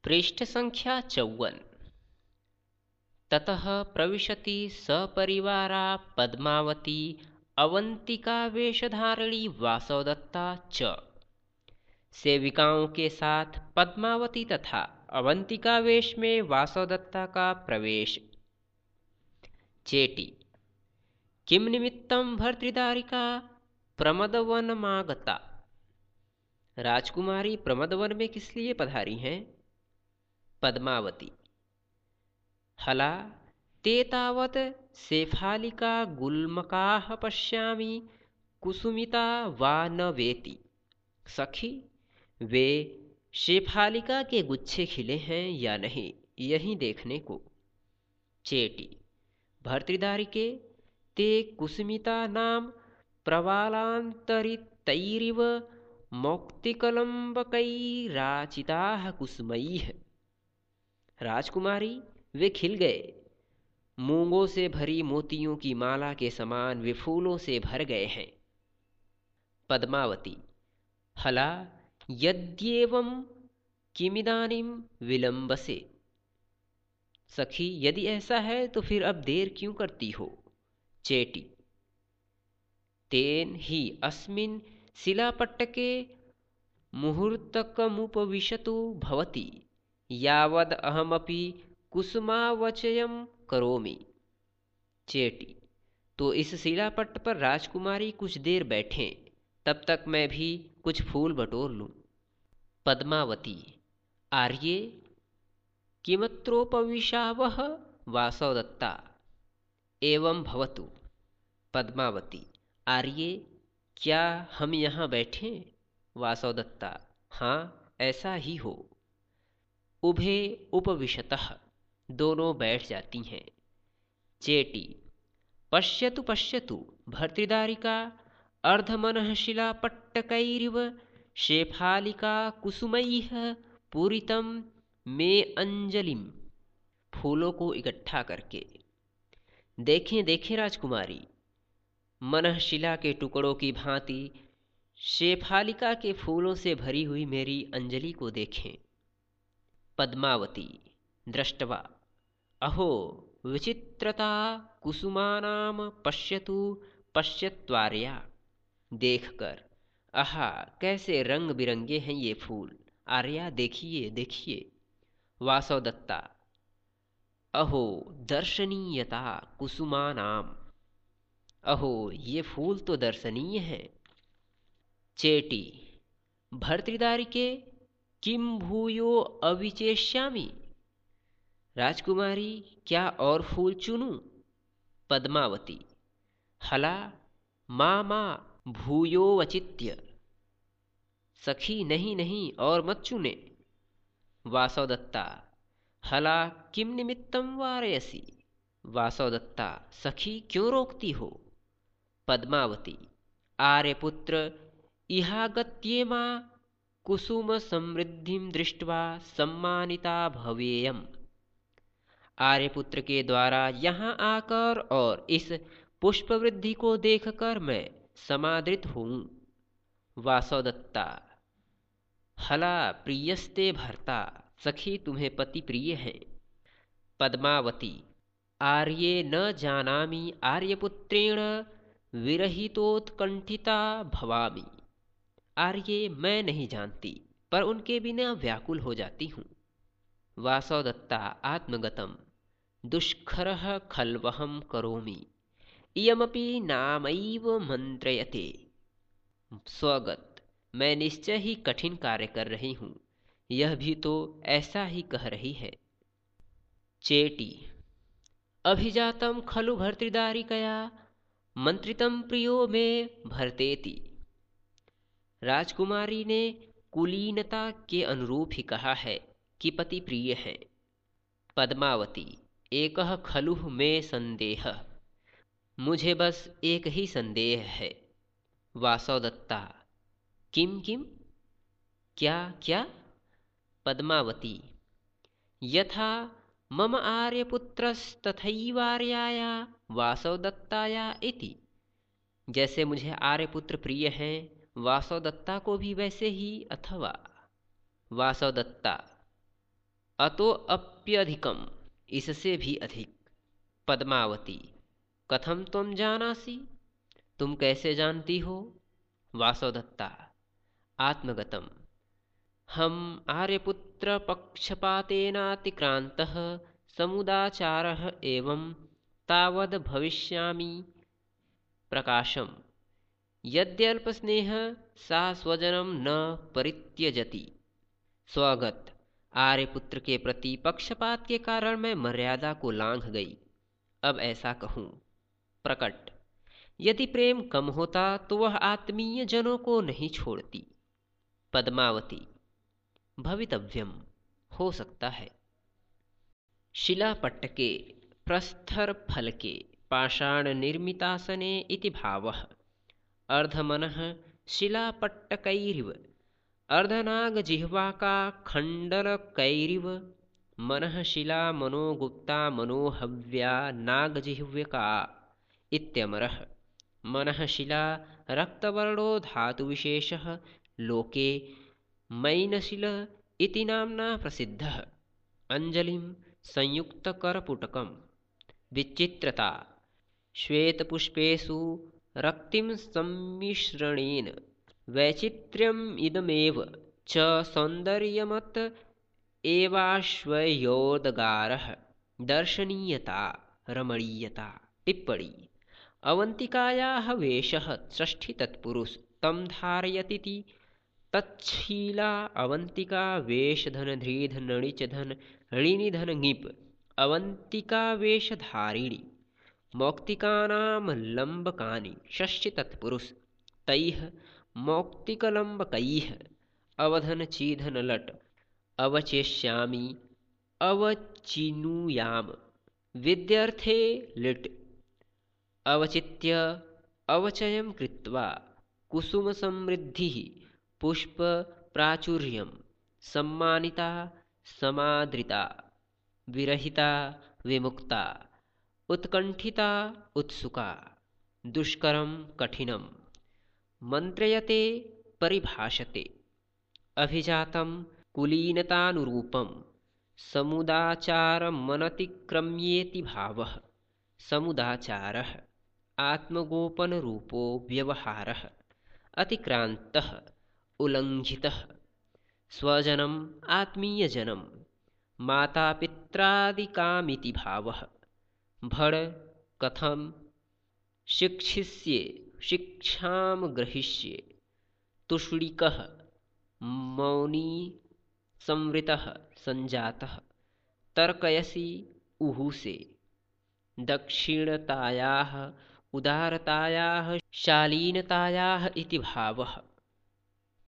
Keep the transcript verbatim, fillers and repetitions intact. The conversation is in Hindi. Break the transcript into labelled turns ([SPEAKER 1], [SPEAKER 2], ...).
[SPEAKER 1] पृष्ठ संख्या चौवन। ततः प्रविशति सपरिवारा पद्मावती अवंतिका वेशधारिणी वासवदत्ता च। सेविकाओं के साथ पद्मावती तथा अवंतिका वेश में वासवदत्ता का प्रवेश। चेटी। किम निमित्तं भर्तृदारिका प्रमदवनमागता। राजकुमारी प्रमदवन में किस लिए पधारी हैं? पद्मावती। हला ते तावत् शेफालिका गुल्मकाः पश्यामि कुसुमिता वा न वेति। सखी, वे शेफालिका के गुच्छे खिले हैं या नहीं, यही देखने को। चेटी। भर्तृदारिके ते कुसुमिता नाम प्रवालान्तरितैरिव मौक्तिकलम्बकैराचिताः कुसुमैः। राजकुमारी, वे खिल गए। मूंगों से भरी मोतियों की माला के समान वे फूलों से भर गए हैं। पद्मावती। हला यद्येवं किमिदानीं विलंबसे। सखी, यदि ऐसा है तो फिर अब देर क्यों करती हो? चेटी। तेन ही अस्मिन् शिलापट्टके मुहूर्तकमुपविशतु भवती यावद् अहमपि कुसुमावचयं करोमि। चेटी। तो इस शिलापट्ट पर राजकुमारी कुछ देर बैठें, तब तक मैं भी कुछ फूल बटोर लूं। पद्मावती। आर्ये किमत्रोपविशावः। वासवदत्ता। एवं भवतु। पद्मावती। आर्ये, क्या हम यहाँ बैठें? वासवदत्ता। हाँ, ऐसा ही हो। उभे उपविशतः। दोनों बैठ जाती हैं। चेटी। पश्यतु पश्यतु भर्तृदारिका अर्धमनःशिलापट्टकैरिव शेफालिका कुसुमैः पूरितं मे अंजलिम। फूलों को इकट्ठा करके। देखें देखें राजकुमारी, मनःशिला के टुकड़ों की भांति शेफालिका के फूलों से भरी हुई मेरी अंजलि को देखें। पद्मावती। दृष्टवा। अहो विचित्रता कुसुमानां पश्यतु पश्यत्वार्या। देखकर, आहा, कैसे रंग बिरंगे हैं ये फूल। आर्या, देखिए देखिए। वासवदत्ता। अहो दर्शनीयता कुसुमानाम। अहो, ये फूल तो दर्शनीय हैं। चेटी। भर्तृदारिके किम भूयो अविचेष्यामि। राजकुमारी, क्या और फूल चुनूं? पद्मावती। हला माँ माँ भूयोवचित्य। सखी, नहीं नहीं, और मत चुने। वासवदत्ता। हला किम निमित्तं वारयसि। वासवदत्ता। सखी, क्यों रोकती हो? पद्मावती। आर्यपुत्र इहागत्येमा कुसुम समृद्धिं दृष्ट्वा सम्मानिता भवेयम्। आर्यपुत्र के द्वारा यहाँ आकर और इस पुष्प वृद्धि को देखकर मैं समादृत हूँ। वासवदत्ता। हला प्रियस्ते भर्ता। सखी, तुम्हें पति प्रिय हैं। पद्मावती। आर्ये न जानामि आर्यपुत्रेण विरहितोत्कंठिता भवामि। आर्ये, मैं नहीं जानती, पर उनके बिना व्याकुल हो जाती हूँ। वासवदत्ता। आत्मगतम दुष्करः खल्वहं करोमि इयमपि नामैव मंत्रयते। स्वगत, मैं निश्चय ही कठिन कार्य कर रही हूँ, यह भी तो ऐसा ही कह रही है। चेटी। अभिजातं खलु भर्तृदारिकया मंत्रितं प्रियो मे भरतेति। राजकुमारी ने कुलीनता के अनुरूप ही कहा है कि पति प्रिय है। पद्मावती। एकः खलु मे संदेहः। मुझे बस एक ही संदेह है। वासवदत्ता। किम किम? क्या क्या? पद्मावती। यथा मम आर्यपुत्रस्तथैवार्याया वासवदत्ताया इति। जैसे मुझे आर्यपुत्र प्रिय हैं, वासवदत्ता को भी वैसे ही, अथवा। वासवदत्ता। अतो अप्यधिकम, इससे भी अधिक। पद्मावती, कथम त्वं जानासि, तुम कैसे जानती हो? वासवदत्ता, आत्मगतम, हम आर्यपुत्र पक्षपातेनातिक्रान्तः समुदाचारः एवं तावद् भविष्यामि प्रकाशम्, यद्यल्पस्नेह सा स्वजनम न परित्यजति। स्वगत, आर्यपुत्र के प्रति पक्षपात के कारण मैं मर्यादा को लांघ गई। अब ऐसा कहूँ। प्रकट, यदि प्रेम कम होता तो वह आत्मीय जनों को नहीं छोड़ती। पद्मावती, भवितव्यम, हो सकता है। शिलापट्टके प्रस्तर फलके पाषाण निर्मितासने इति भावः। अर्धमनः शिलापट्टकैरिव अर्धनागजिह्वाका खण्डलकैरिव मनः शिला मनोगुप्ता मनोहव्या नागजिह्वका इत्यमरः। मनः शिला रक्तवर्णो धातुविशेषः लोके मैनशिल इति नाम्ना प्रसिद्धः। अंजलिं संयुक्तकरपुटकं विचित्रता श्वेतपुष्पेषु रक्तिं सम्मिश्रणेन वैचित्र्यम् इदमेव च सौन्दर्यमत एवाश्वयोदगारः दर्शनीयता रमणीयता। टिप्पणी, अवंतिकायाः वेशः षष्ठी तत्पुरुष तं धारयतीति तच्छीला अवंतिका वेशधन धृधन नणिचधन ऋणिधन ङिप अवंतिका वेशधारिणी। मौक्तिकानां लम्बकानि षष्ठी तत्पुरुष तैः मौक्तिकलम्बकैः अवधन चीधन लट अवचेष्यामि अवचिनुयाम विद्यर्थे लिट अवचित्य अवचयं कृत्वा कुसुम समृद्धिः पुष्प प्राचुर्यं सम्मानिता समादृता विरहिता विमुक्ता उत्कंठिता उत्सुका दुष्करं कठिनं मंत्रयते परिभाषते अभिजातं कुलीनतानुरूपं समुदाचारमनतिक्रम्येति भावः। समुदाचारः आत्मगोपनरूपो व्यवहारः अतिक्रान्तः उल्लङ्घितः। स्वजनम् आत्मीयजनं मातापित्रादिकामिति भावः। भड़, कथं शिक्षिष्ये शिक्षां ग्रहीष्ये। तुष्णिकः मौनी संवृतः संजातः। तर्कयसि उहुसे दक्षिणतायाः उदारतायाः शालीनतायाः इति भावः।